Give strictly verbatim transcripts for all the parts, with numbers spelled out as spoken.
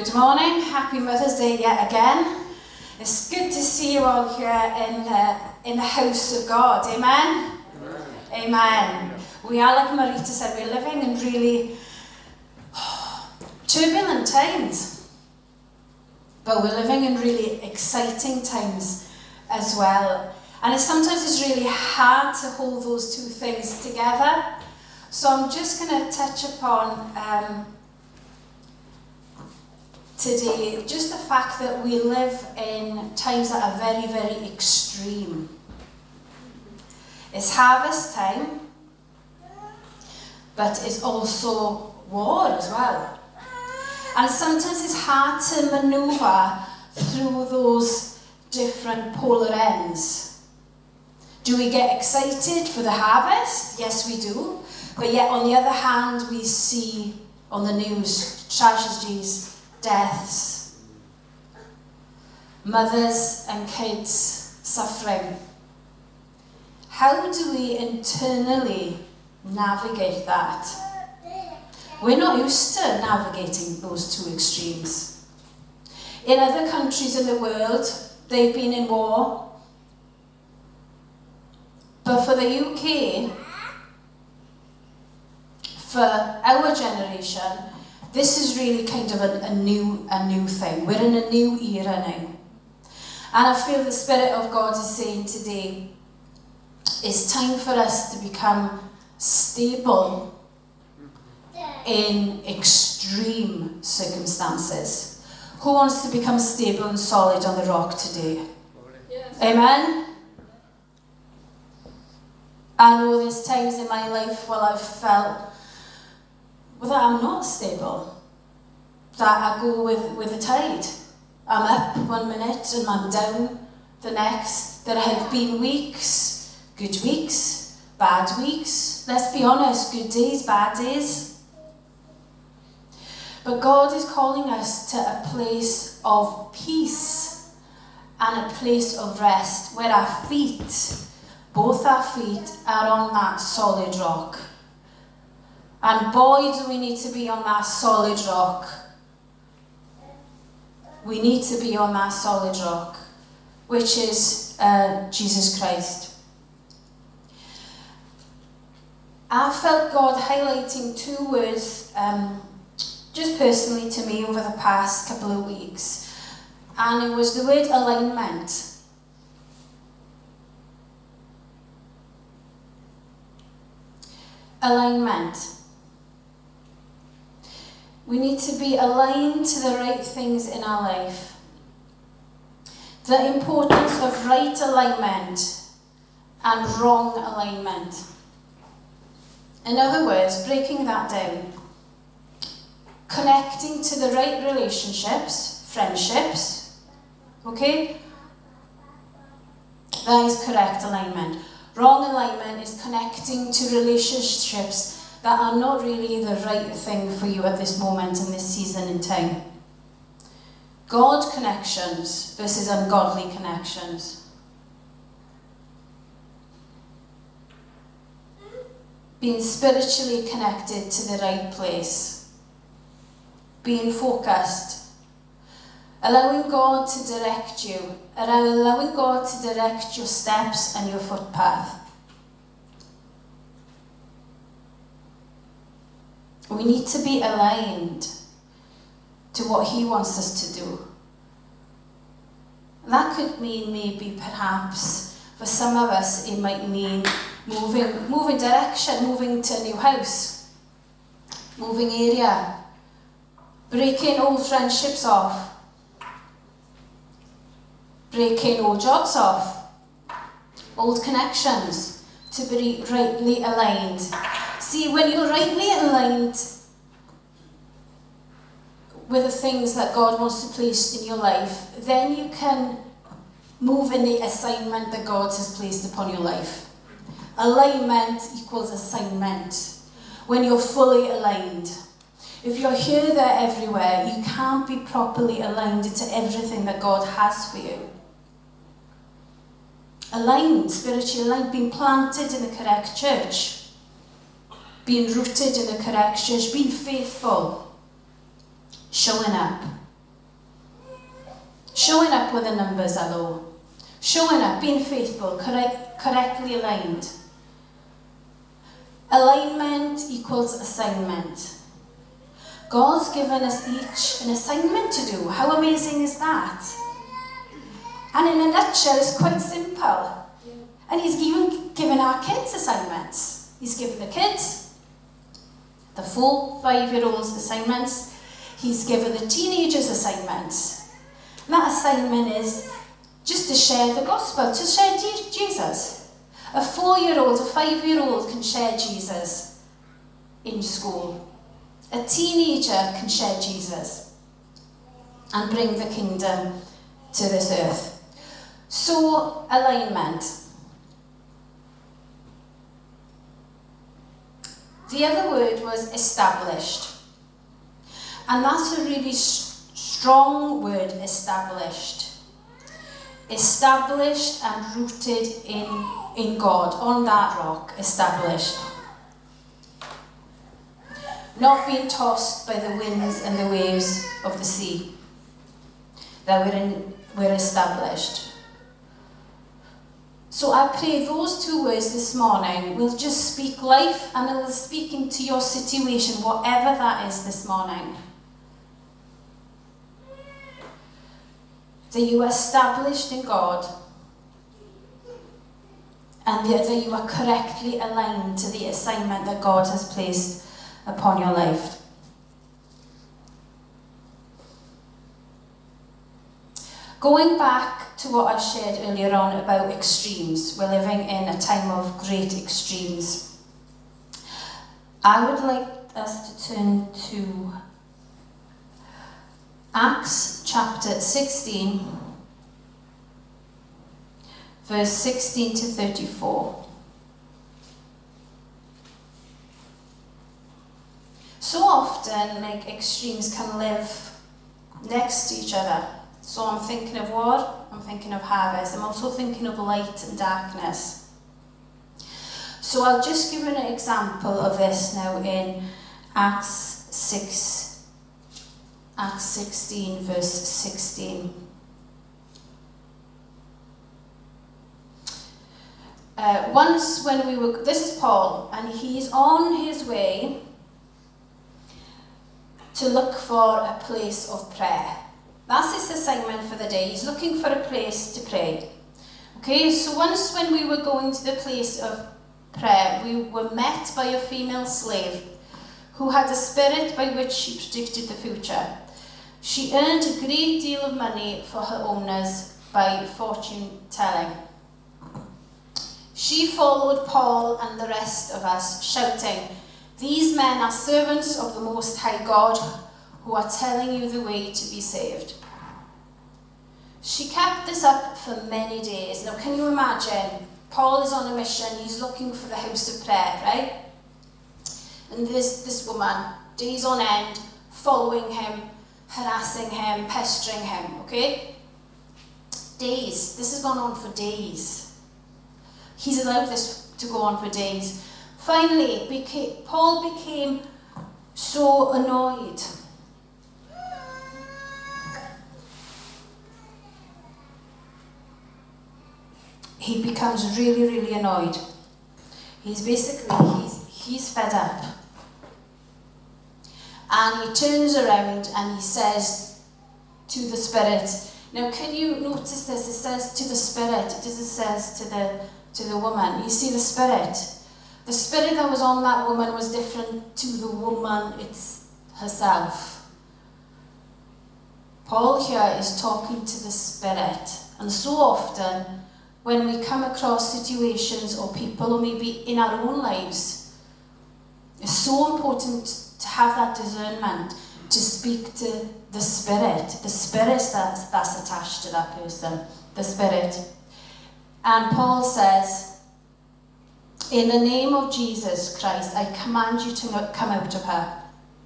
Good morning, happy Mother's Day yet again. It's good to see you all here in the, in the house of God, amen? Amen. Amen. We are, like Marita said, we're living in really oh, turbulent times. But we're living in really exciting times as well. And it sometimes is really hard to hold those two things together. So I'm just going to touch upon um, today just the fact that we live in times that are very, very extreme. It's harvest time, but it's also war as well. And sometimes it's hard to maneuver through those different polar ends. Do we get excited for the harvest? Yes, we do. But yet, on the other hand, we see on the news tragedies, deaths, mothers and kids suffering. How do we internally navigate that? We're not used to navigating those two extremes. In other countries in the world, they've been in war. But for the U K, for our generation, this is really kind of a, a new a new thing. We're in a new era now. And I feel the Spirit of God is saying today, it's time for us to become stable in extreme circumstances. Who wants to become stable and solid on the rock today? Yes. Amen? I know there's times in my life where I've felt well, that I'm not stable, that I go with, with the tide. I'm up one minute and I'm down the next. There have been weeks, good weeks, bad weeks. Let's be honest, good days, bad days. But God is calling us to a place of peace and a place of rest where our feet, both our feet, are on that solid rock. And boy, do we need to be on that solid rock. We need to be on that solid rock, which is uh, Jesus Christ. I felt God highlighting two words um, just personally to me over the past couple of weeks. And it was the word alignment. Alignment. We need to be aligned to the right things in our life. The importance of right alignment and wrong alignment. In other words, breaking that down. Connecting to the right relationships, friendships, okay? That is correct alignment. Wrong alignment is connecting to relationships that are not really the right thing for you at this moment in this season in time. God connections versus ungodly connections. Being spiritually connected to the right place. Being focused. Allowing God to direct you. Allowing God to direct your steps and your footpath. We need to be aligned to what He wants us to do. That could mean maybe perhaps for some of us it might mean moving, moving direction, moving to a new house, moving area, breaking old friendships off, breaking old jobs off, old connections to be rightly aligned. See, when you're rightly aligned with the things that God wants to place in your life, then you can move in the assignment that God has placed upon your life. Alignment equals assignment. When you're fully aligned. If you're here, there, everywhere, you can't be properly aligned to everything that God has for you. Aligned, spiritually aligned, being planted in the correct church. Being rooted in the correct church, being faithful, showing up. Showing up when the numbers are low. Showing up, being faithful, correct, correctly aligned. Alignment equals assignment. God's given us each an assignment to do. How amazing is that? And in a nutshell, it's quite simple. And he's even given our kids assignments. He's given the kids, the four, five-year-olds assignments. He's given the teenagers assignments. And that assignment is just to share the gospel, to share Jesus. A four-year-old, a five-year-old can share Jesus in school. A teenager can share Jesus and bring the kingdom to this earth. So, alignment. The other word was established. And that's a really s- strong word, established. Established and rooted in, in God, on that rock, established. Not being tossed by the winds and the waves of the sea. That we're, in, we're established. So I pray those two words this morning will just speak life and it will speak into your situation, whatever that is this morning. That you are established in God and that you are correctly aligned to the assignment that God has placed upon your life. Going back to what I shared earlier on about extremes, we're living in a time of great extremes. I would like us to turn to Acts chapter sixteen, verse sixteen to thirty-four. So often, like, extremes can live next to each other. So I'm thinking of war, I'm thinking of harvest, I'm also thinking of light and darkness. So I'll just give you an example of this now in Acts six, Acts sixteen, verse sixteen. Uh, once when we were, this is Paul, and he's on his way to look for a place of prayer. That's his assignment for the day. He's looking for a place to pray. Okay, so once when we were going to the place of prayer, we were met by a female slave who had a spirit by which she predicted the future. She earned a great deal of money for her owners by fortune telling. She followed Paul and the rest of us, shouting, "These men are servants of the Most High God, who are telling you the way to be saved." She kept this up for many days. Now, can you imagine? Paul is on a mission. He's looking for the house of prayer, right? And this, this woman, days on end, following him, harassing him, pestering him, okay? Days. This has gone on for days. He's allowed this to go on for days. Finally, became, Paul became so annoyed. He becomes really, really annoyed. He's basically, he's, he's fed up. And he turns around and he says to the spirit, now can you notice this? It says to the spirit, it doesn't says to the, to the woman. You see the spirit? The spirit that was on that woman was different to the woman it's herself. Paul here is talking to the spirit. And so often, when we come across situations or people, or maybe in our own lives, it's so important to have that discernment, to speak to the spirit, the spirit that's, that's attached to that person, the spirit. And Paul says, "In the name of Jesus Christ, I command you to come out of her."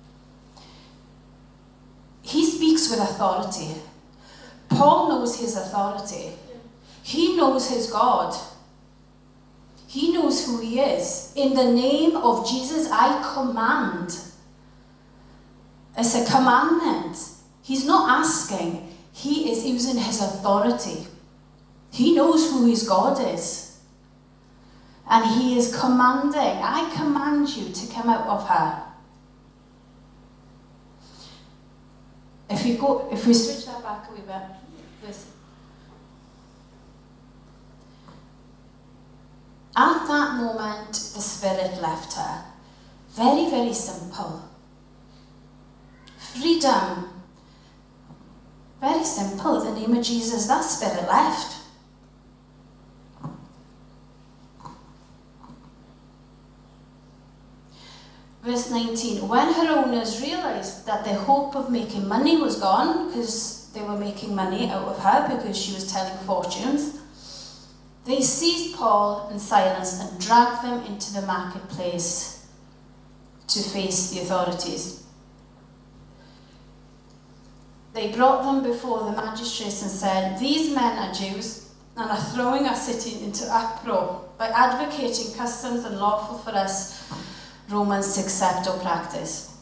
He speaks with authority. Paul knows his authority. He knows his God. He knows who he is. In the name of Jesus, I command. It's a commandment. He's not asking. he is using his authority. He knows who his God is. And he is commanding, I command you to come out of her. If we go, if we switch that back a wee bit, this. At that moment, the Spirit left her. Very, very simple. Freedom. Very simple. In the name of Jesus, that Spirit left. Verse nineteen, when her owners realised that their hope of making money was gone, because they were making money out of her because she was telling fortunes, they seized Paul and Silas and dragged them into the marketplace to face the authorities. They brought them before the magistrates and said, these men are Jews and are throwing our city into uproar by advocating customs unlawful for us Romans to accept or practice.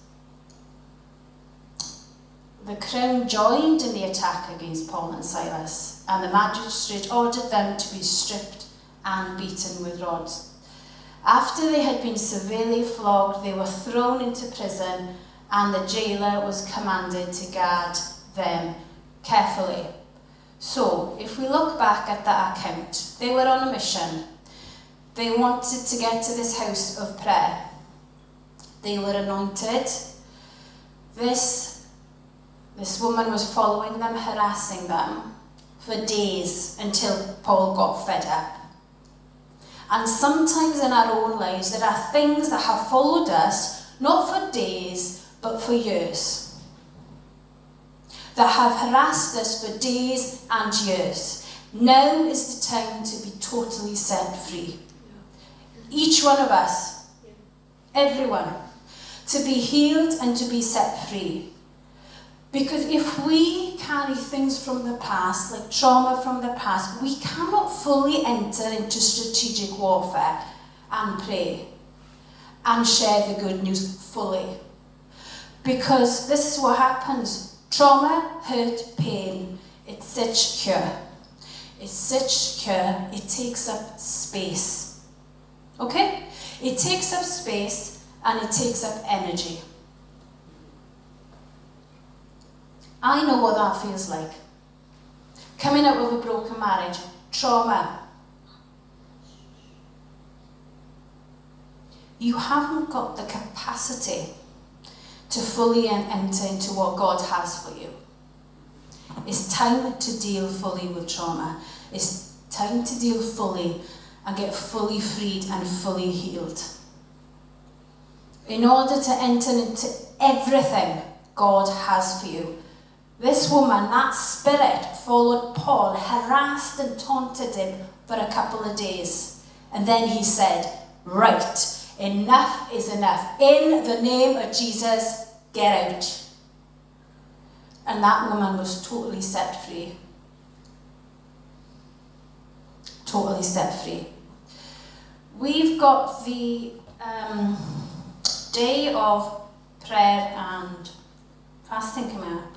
The crown joined in the attack against Paul and Silas, and the magistrate ordered them to be stripped and beaten with rods. After they had been severely flogged, they were thrown into prison, and the jailer was commanded to guard them carefully. So, if we look back at that account, they were on a mission. They wanted to get to this house of prayer. They were anointed. This, this woman was following them, harassing them for days until Paul got fed up. And sometimes in our own lives, there are things that have followed us, not for days, but for years. That have harassed us for days and years. Now is the time to be totally set free. Each one of us, everyone, to be healed and to be set free. Because if we carry things from the past, like trauma from the past, we cannot fully enter into strategic warfare and pray and share the good news fully. Because this is what happens. Trauma, hurt, pain, it sits here. It sits here. It takes up space. Okay? It takes up space and it takes up energy. I know what that feels like. Coming out of a broken marriage, trauma. You haven't got the capacity to fully enter into what God has for you. It's time to deal fully with trauma. It's time to deal fully and get fully freed and fully healed. In order to enter into everything God has for you. This woman, that spirit, followed Paul, harassed and taunted him for a couple of days. And then he said, right, enough is enough. In the name of Jesus, get out. And that woman was totally set free. Totally set free. We've got the um, day of prayer and fasting coming up.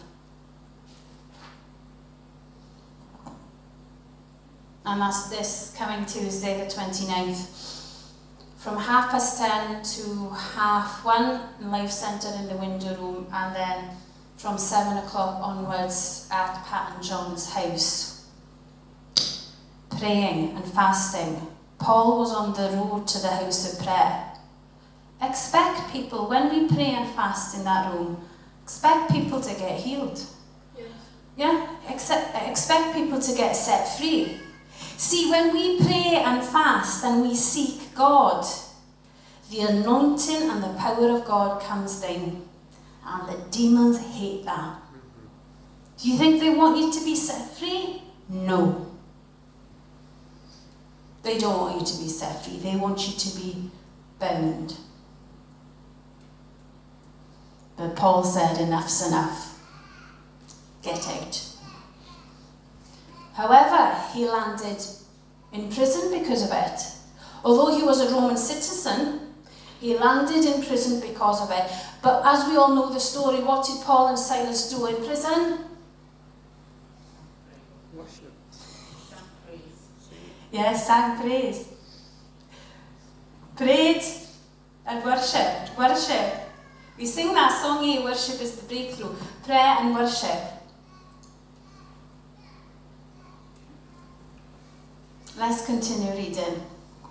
And that's this coming Tuesday, the twenty-ninth. From half past ten to half one in Life Centre in the window room, and then from seven o'clock onwards at Pat and John's house. Praying and fasting. Paul was on the road to the house of prayer. Expect people, when we pray and fast in that room, expect people to get healed. Yeah? Yeah? Expect, expect people to get set free. See, when we pray and fast and we seek God, the anointing and the power of God comes down. And the demons hate that. Do you think they want you to be set free? No. They don't want you to be set free. They want you to be bound. But Paul said, enough's enough. Get out. However, he landed in prison because of it. Although he was a Roman citizen, he landed in prison because of it. But as we all know the story, what did Paul and Silas do in prison? Worship. Sang praise. Yes, sang praise. Prayed and worshipped. Worship. We sing that song here, worship is the breakthrough. Prayer and worship. Let's continue reading.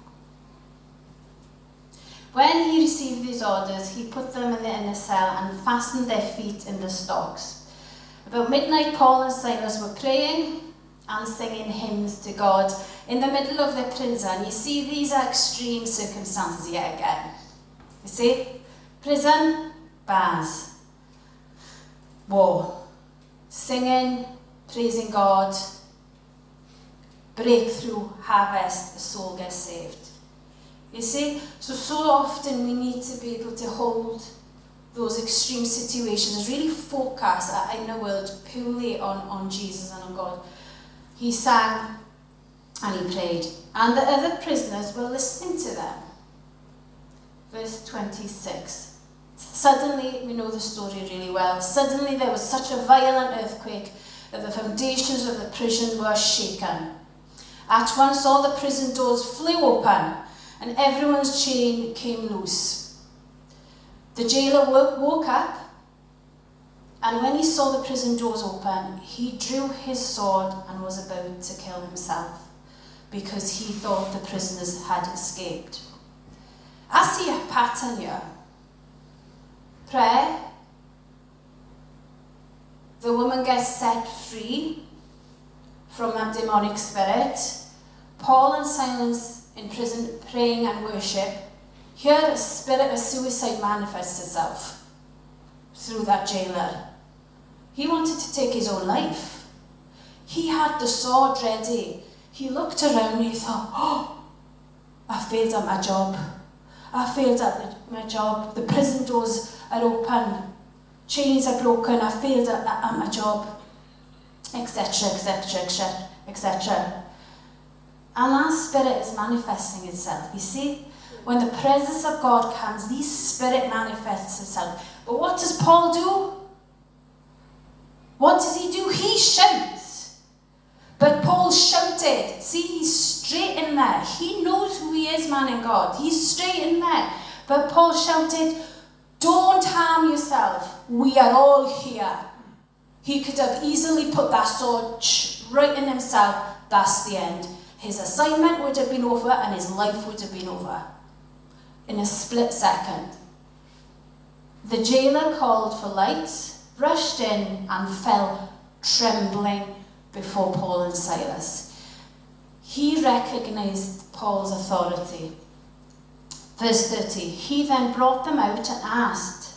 When he received these orders, he put them in the inner cell and fastened their feet in the stocks. About midnight, Paul and Silas were praying and singing hymns to God in the middle of the prison. You see, these are extreme circumstances yet again. You see? Prison, bars, war, singing, praising God, breakthrough, harvest, the soul gets saved. You see, so so often we need to be able to hold those extreme situations, really focus in the world purely on, on Jesus and on God. He sang and he prayed, and the other prisoners were listening to them. Verse twenty-six. Suddenly, we know the story really well, suddenly there was such a violent earthquake that the foundations of the prison were shaken. At once all the prison doors flew open and everyone's chain came loose. The jailer woke, woke up, and when he saw the prison doors open, he drew his sword and was about to kill himself because he thought the prisoners had escaped. I see a pattern here. Prayer, the woman gets set free from that demonic spirit. Paul and Silas in prison praying and worship. Here a spirit of suicide manifests itself through that jailer. He wanted to take his own life. He had the sword ready. He looked around and he thought, oh, I failed at my job. I failed at my job. The prison doors are open. Chains are broken. I failed at, at my job. Etc, etc, et cetera. And that spirit is manifesting itself. You see, when the presence of God comes, this spirit manifests itself. But what does Paul do? What does he do? He shouts. But Paul shouted. See, he's straight in there. He knows who he is, man in God. He's straight in there. But Paul shouted, don't harm yourself. We are all here. He could have easily put that sword right in himself. That's the end. His assignment would have been over and his life would have been over in a split second. The jailer called for lights, rushed in and fell trembling before Paul and Silas. He recognized Paul's authority. Verse thirty, he then brought them out and asked,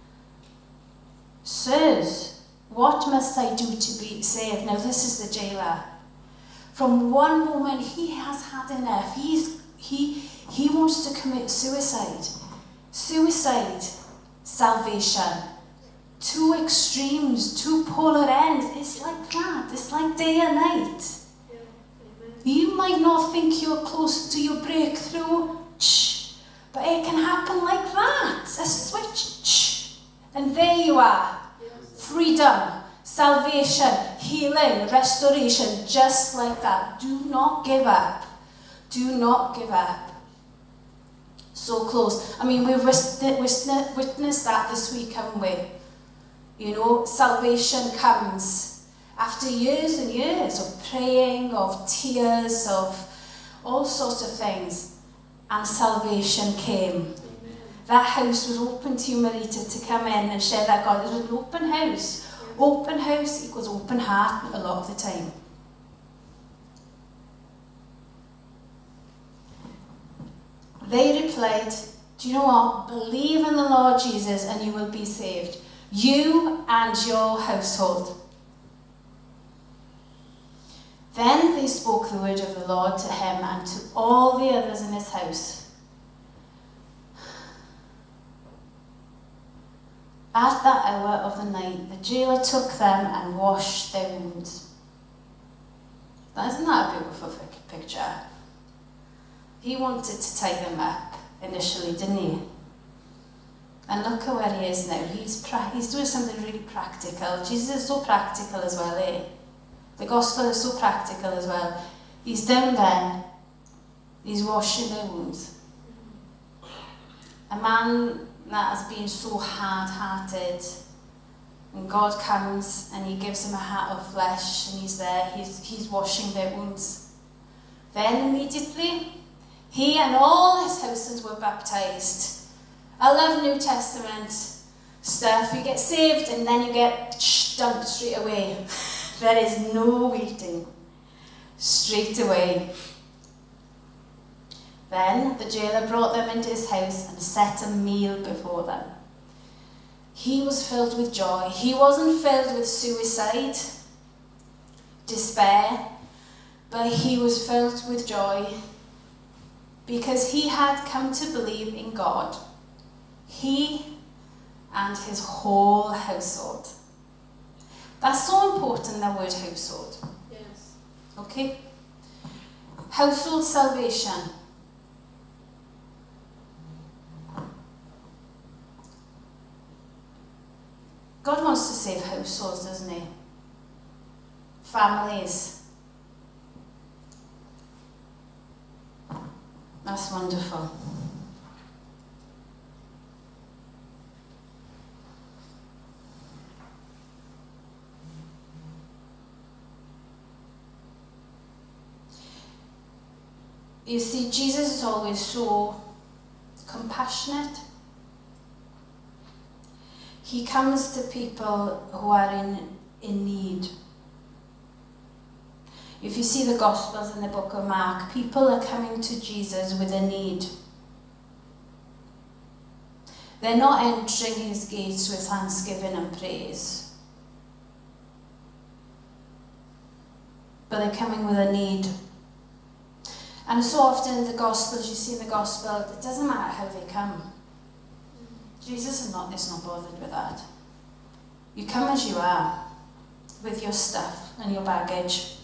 Sirs, what must I do to be saved? Now this is the jailer. From one moment he has had enough. He's, he, he wants to commit suicide. Suicide, salvation. Two extremes, two polar ends. It's like that. It's like day and night. You might not think you're close to your breakthrough, but it can happen like that. A switch, and there you are. Freedom, salvation, healing, restoration, just like that. Do not give up. Do not give up. So close. I mean, we've witnessed that this week, haven't we? You know, salvation comes after years and years of praying, of tears, of all sorts of things. And salvation came. Amen. That house was open to you, Marita, to come in and share that God. It was an open house. Open house equals open heart a lot of the time. They replied, do you know what? Believe in the Lord Jesus and you will be saved. You and your household. Then they spoke the word of the Lord to him and to all the others in his house. At that hour of the night, the jailer took them and washed their wounds. Isn't that a beautiful picture? He wanted to tie them up initially, didn't he? And look at where he is now. He's, pra- he's doing something really practical. Jesus is so practical as well, eh? The gospel is so practical as well. He's down there. He's washing their wounds. A man that has been so hard-hearted, and God comes and he gives him a heart of flesh, and he's there, he's, he's washing their wounds. Then immediately, he and all his households were baptized. I love New Testament stuff. You get saved and then you get dumped straight away. There is no waiting. Straight away. Then the jailer brought them into his house and set a meal before them. He was filled with joy. He wasn't filled with suicide, despair, but he was filled with joy because he had come to believe in God. He and his whole household. That's so important, the word household. Yes. Okay? Household salvation. God wants to save households, doesn't he? Families. That's wonderful. You see, Jesus is always so compassionate. He comes to people who are in, in need. If you see the Gospels in the book of Mark, people are coming to Jesus with a need. They're not entering his gates with thanksgiving and praise, but they're coming with a need. And so often in the Gospels, you see in the Gospel, it doesn't matter how they come. Jesus is not, is not bothered with that. You come as you are, with your stuff and your baggage.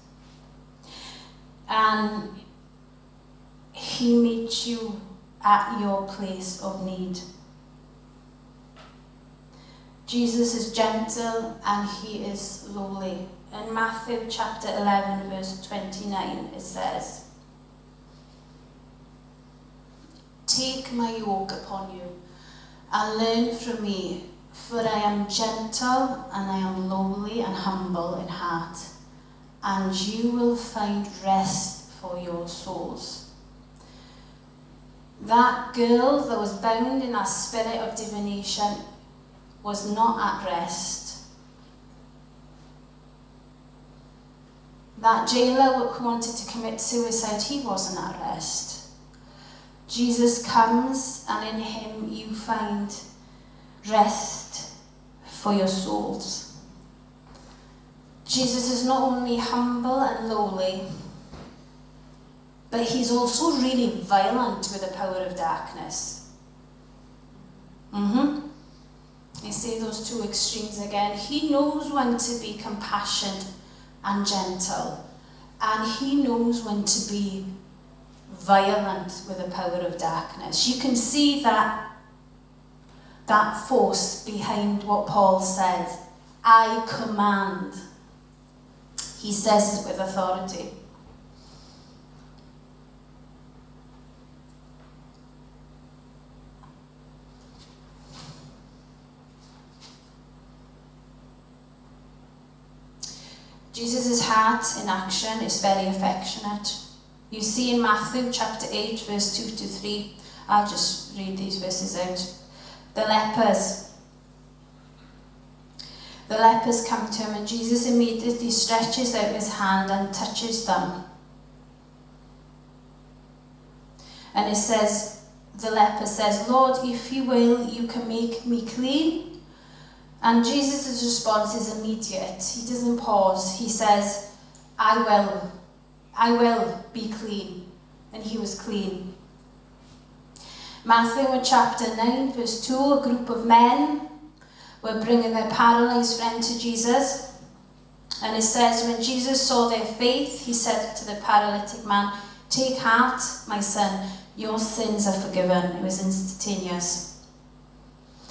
And he meets you at your place of need. Jesus is gentle and he is lowly. In Matthew chapter eleven, verse twenty-nine, it says, "Take my yoke upon you and learn from me, for I am gentle and I am lowly and humble in heart, and you will find rest for your souls." That girl that was bound in that spirit of divination was not at rest. That jailer who wanted to commit suicide, he wasn't at rest. Jesus comes, and in him you find rest for your souls. Jesus is not only humble and lowly, but he's also really violent with the power of darkness. Mm-hmm. You see those two extremes again. He knows when to be compassionate and gentle, and he knows when to be violent with the power of darkness. You can see that that force behind what Paul said, "I command." He says it with authority. Jesus' heart in action is very affectionate. You see in Matthew chapter eight, verse two to three, I'll just read these verses out. The lepers. The lepers come to him, and Jesus immediately stretches out his hand and touches them. And it says, the leper says, "Lord, if you will, you can make me clean." And Jesus' response is immediate. He doesn't pause. He says, I will. I will be clean. And he was clean. Matthew chapter nine, verse two, a group of men were bringing their paralyzed friend to Jesus. And it says, when Jesus saw their faith, he said to the paralytic man, "Take heart, my son, your sins are forgiven." It was instantaneous.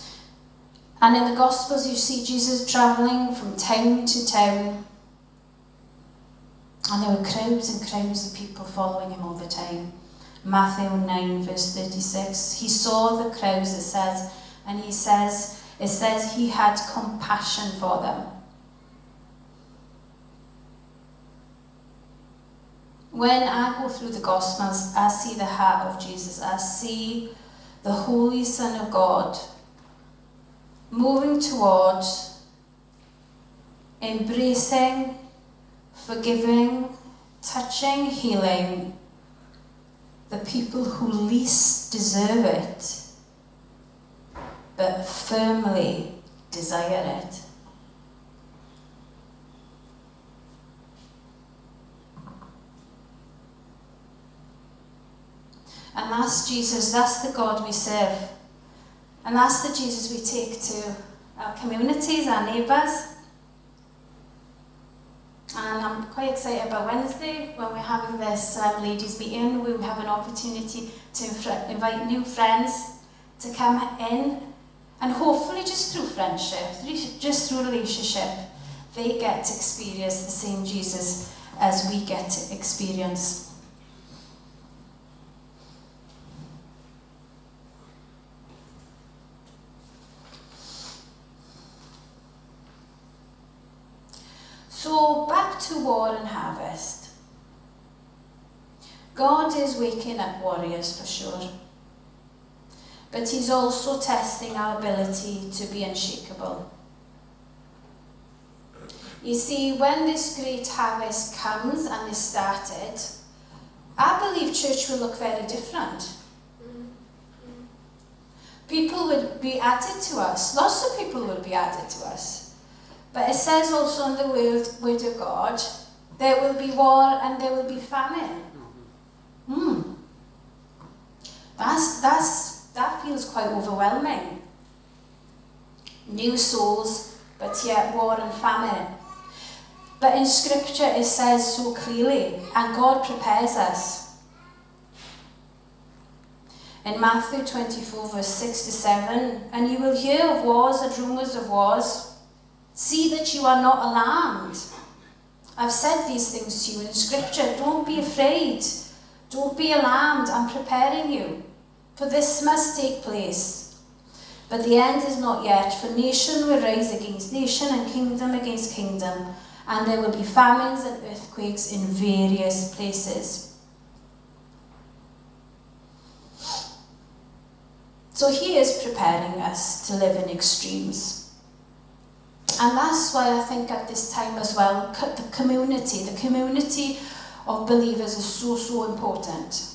And in the Gospels, you see Jesus traveling from town to town, And there were crowds and crowds of people following him all the time. Matthew nine verse thirty-six. He saw the crowds, it says, and he says, it says he had compassion for them. When I go through the Gospels, I see the heart of Jesus. I see the Holy Son of God moving towards embracing, forgiving, touching, healing the people who least deserve it, but firmly desire it. And that's Jesus, that's the God we serve. And that's the Jesus we take to our communities, our neighbours. And I'm quite excited about Wednesday when we're having this um, ladies' meeting. We have an opportunity to inf- invite new friends to come in, and hopefully just through friendship, just through relationship, they get to experience the same Jesus as we get to experience. So back to war and harvest. God is waking up warriors for sure, but he's also testing our ability to be unshakable. You see, when this great harvest comes and is started, I believe church will look very different. People would be added to us. Lots of people would be added to us. But it says also in the word, word of God, there will be war and there will be famine. Hmm. That's, that's, that feels quite overwhelming. New souls, but yet war and famine. But in Scripture it says so clearly, and God prepares us. In Matthew twenty-four, verse six to seven, and you will hear of wars and rumours of wars. See that you are not alarmed. I've said these things to you in Scripture. Don't be afraid. Don't be alarmed. I'm preparing you. For this must take place. But the end is not yet. For nation will rise against nation and kingdom against kingdom. And there will be famines and earthquakes in various places. So he is preparing us to live in extremes. And that's why I think at this time as well, the community, the community of believers is so, so important.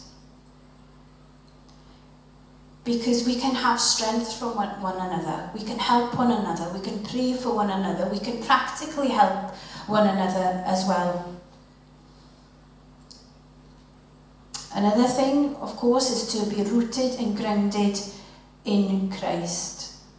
Because we can have strength from one, one another. We can help one another. We can pray for one another. We can practically help one another as well. Another thing, of course, is to be rooted and grounded in Christ.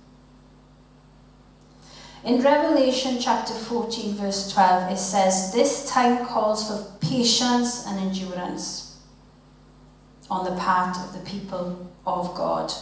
In Revelation chapter fourteen, verse twelve, it says, this time calls for patience and endurance on the part of the people of God.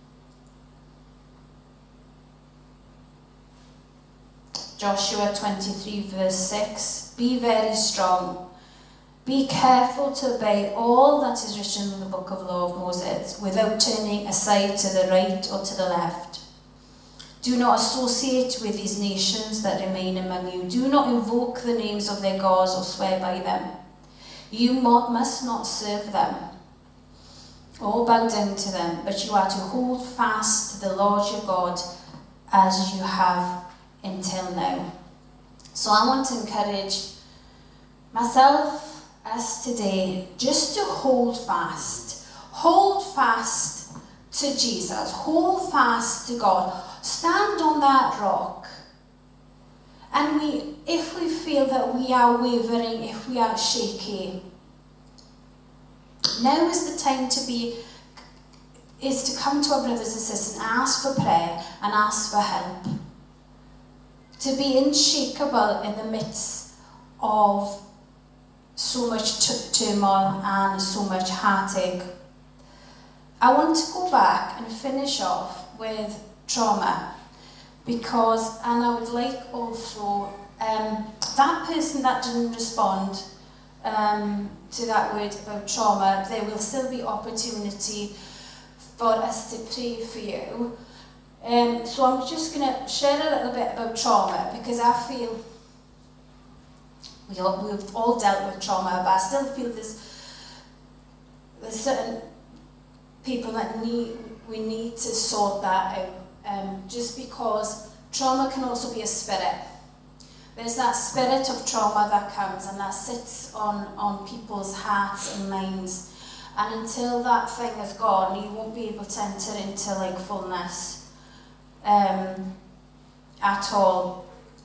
Joshua twenty-three, verse six, be very strong. Be careful to obey all that is written in the book of law of Moses, without turning aside to the right or to the left. Do not associate with these nations that remain among you. Do not invoke the names of their gods or swear by them. You must not serve them or bow down to them, but you are to hold fast to the Lord your God as you have until now. So I want to encourage myself, us today, just to hold fast. Hold fast to Jesus. Hold fast to God. Stand on that rock. And we, if we feel that we are wavering, if we are shaky, now is the time to be, is to come to our brothers and sisters and ask for prayer and ask for help. To be unshakable in the midst of so much t- turmoil and so much heartache. I want to go back and finish off with trauma, because, and I would like also, um, that person that didn't respond um, to that word about trauma, there will still be opportunity for us to pray for you. Um, so I'm just going to share a little bit about trauma, because I feel we all, we've all dealt with trauma, but I still feel there's, there's certain people that need, we need to sort that out, um, just because trauma can also be a spirit. There's that spirit of trauma that comes and that sits on, on people's hearts and minds. And until that thing is gone, you won't be able to enter into like fullness um, at all.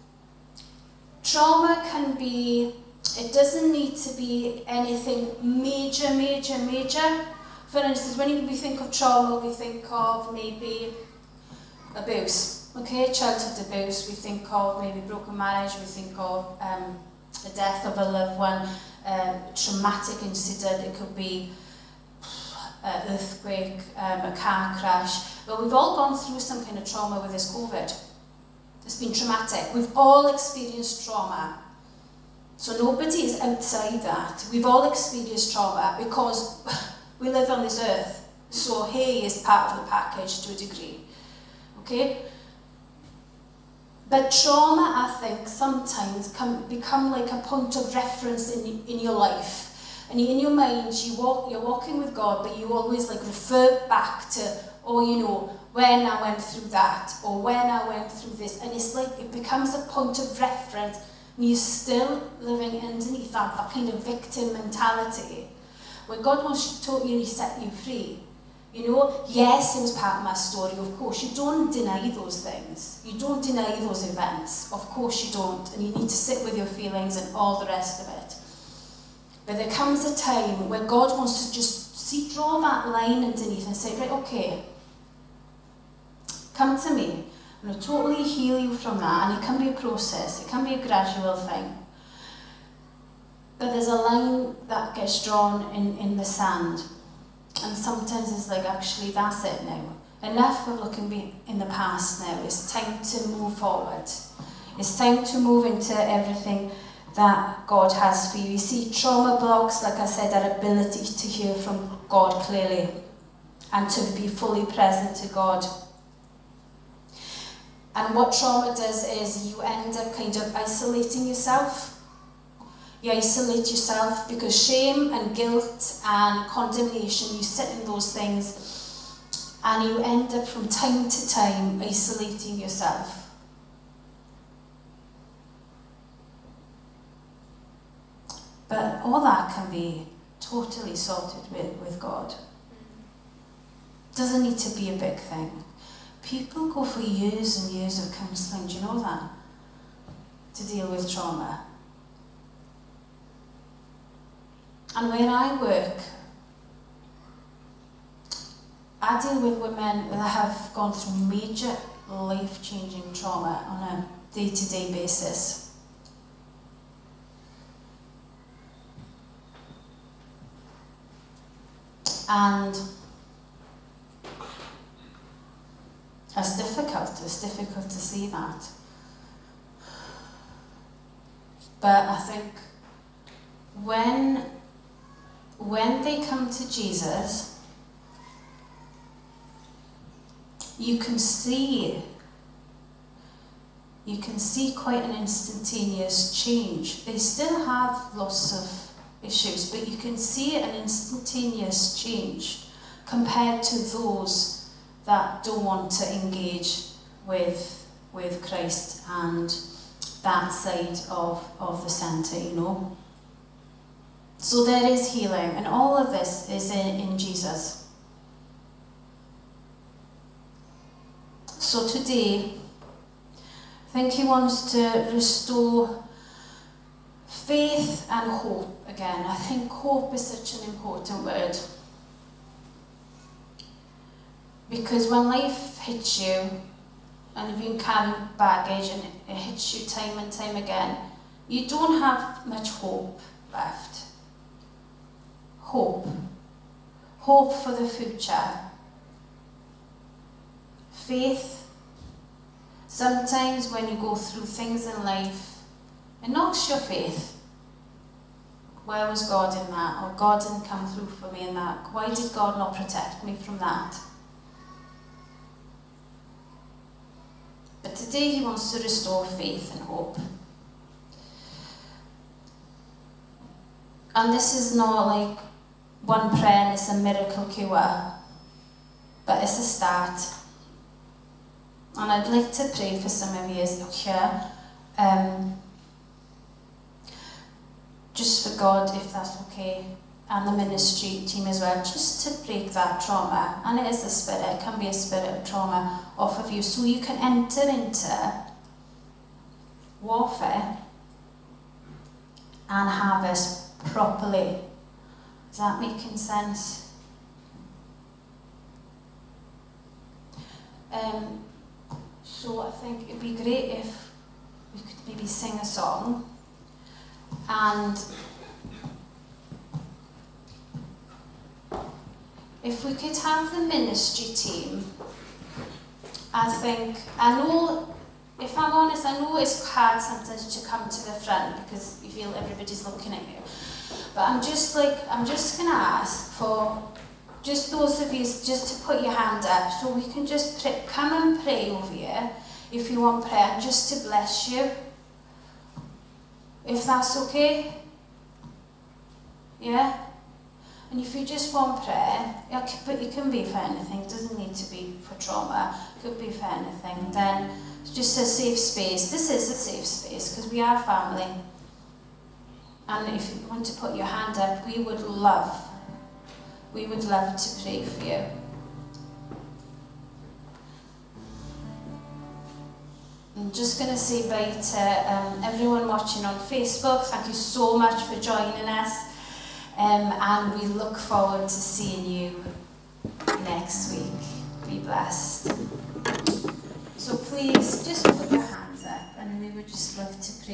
Trauma can be, it doesn't need to be anything major, major, major. For instance, when we think of trauma, we think of maybe abuse. Okay, childhood abuse, we think of maybe broken marriage, we think of um, the death of a loved one, um, traumatic incident, it could be an earthquake, um, a car crash. But we've all gone through some kind of trauma with this COVID. It's been traumatic. We've all experienced trauma. So nobody is outside that. We've all experienced trauma because we live on this earth. So hey is part of the package to a degree. Okay? But trauma, I think, sometimes can become like a point of reference in, in your life. And in your mind, you walk, you're walking with God, but you always like refer back to, oh, you know, when I went through that, or when I went through this. And it's like, it becomes a point of reference, and you're still living underneath that, that kind of victim mentality. When God wants to totally set you free, you know, yes, it was part of my story, of course. You don't deny those things. You don't deny those events. Of course you don't. And you need to sit with your feelings and all the rest of it. But there comes a time where God wants to just see, draw that line underneath and say, right, okay, come to me. I'm going to totally heal you from that. And it can be a process. It can be a gradual thing. But there's a line that gets drawn in, in the sand. And sometimes it's like, actually, that's it now. Enough of looking in the past now. It's time to move forward. It's time to move into everything that God has for you. You see, trauma blocks, like I said, our ability to hear from God clearly and to be fully present to God. And what trauma does is you end up kind of isolating yourself. You isolate yourself because shame and guilt and condemnation, you sit in those things and you end up from time to time isolating yourself. But all that can be totally sorted with, with God. Doesn't need to be a big thing. People go for years and years of counselling, do you know that? To deal with trauma. And where I work, I deal with women that have gone through major life-changing trauma on a day-to-day basis. And it's difficult, it's difficult to see that. But I think when When they come to Jesus, you can see, you can see quite an instantaneous change. They still have lots of issues, but you can see an instantaneous change compared to those that don't want to engage with, with Christ and that side of, of the centre, you know. So there is healing, and all of this is in, in Jesus. So today, I think he wants to restore faith and hope again. I think hope is such an important word. Because when life hits you, and if you carry baggage and it hits you time and time again, you don't have much hope left. Hope. Hope for the future. Faith. Sometimes when you go through things in life, it knocks your faith. Where was God in that? Or God didn't come through for me in that. Why did God not protect me from that? But today he wants to restore faith and hope. And this is not like one prayer and it's a miracle cure, but it's a start. And I'd like to pray for some of you here, um, just for God, if that's okay, and the ministry team as well, just to break that trauma. And it is a spirit, it can be a spirit of trauma off of you, so you can enter into warfare and harvest properly. Is that making sense? Um, so I think it'd be great if we could maybe sing a song, and if we could have the ministry team. I think, I know, if I'm honest, I know it's hard sometimes to come to the front because you feel everybody's looking at you. But I'm just like, I'm just going to ask for just those of you just to put your hand up so we can just pray, come and pray over you if you want prayer, just to bless you. If that's okay? Yeah? And if you just want prayer, but it can be for anything, it doesn't need to be for trauma, it could be for anything, then it's just a safe space. This is a safe space because we are family. And if you want to put your hand up, we would love, we would love to pray for you. I'm just going to say bye to um, everyone watching on Facebook. Thank you so much for joining us. Um, and we look forward to seeing you next week. Be blessed. So please, just put your hands up and we would just love to pray.